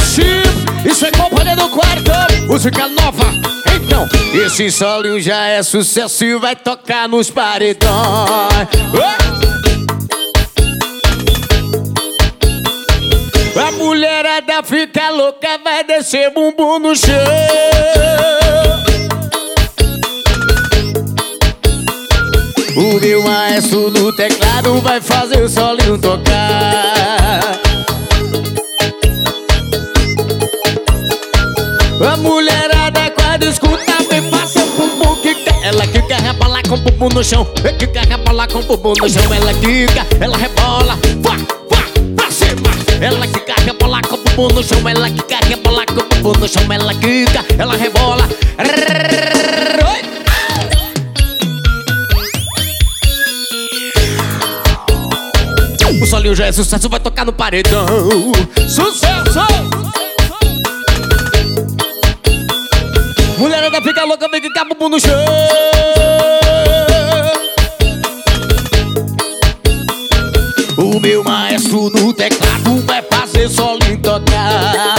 Isso é companhia do quarto, música nova. Então, esse solinho já é sucesso e vai tocar nos paredões. A mulherada fica louca, vai descer bumbum no chão. O meu maestro no teclado vai fazer o solinho tocar. A mulherada quando escuta vem fazer o bumbum quica. Ela quica, rebola com o bumbum no chão. Quica, rebola com o bumbum no chão. Ela quica, ela rebola, vá, pra cima. Ela quica, rebola com o bumbum no chão. Ela quica, rebola com o bumbum no chão. Ela quica, ela rebola. O solinho já é sucesso, vai tocar no paredão. Sucesso! Mulherada fica louca, vem que bumbum no chão. O meu maestro no teclado vai fazer solinho tocar.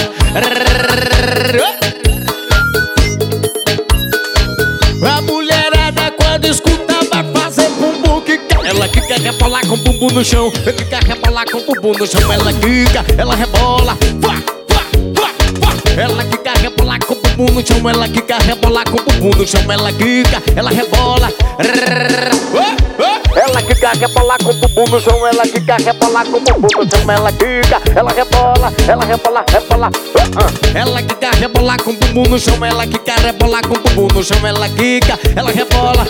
A mulherada quando escuta vai fazer bumbum quica. Ela quica, rebola com o bumbum no chão. Quica, rebola com o bumbum no chão. Ela quica, ela rebola, vá. Ela quica, rebola com o bumbum no chão. Ela quica, rebola com o bumbum no chão. Ela quica, ela rebola. Ela quica, rebola com o bumbum no chão. Ela quica, rebola com o bumbum no chão. Ela quica, ela rebola, ela rebola, rebola. Ela quica, rebola com o bumbum no chão. Ela quica, rebola com o bumbum no chão. Ela quica, ela rebola.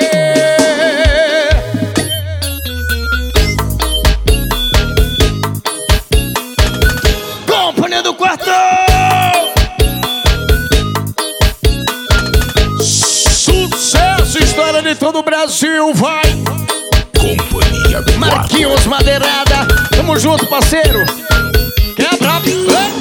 Companhia do quarto! Sucesso, história de todo o Brasil, vai! Companhia do Marquinhos Madeirada, tamo junto, parceiro! Quebra!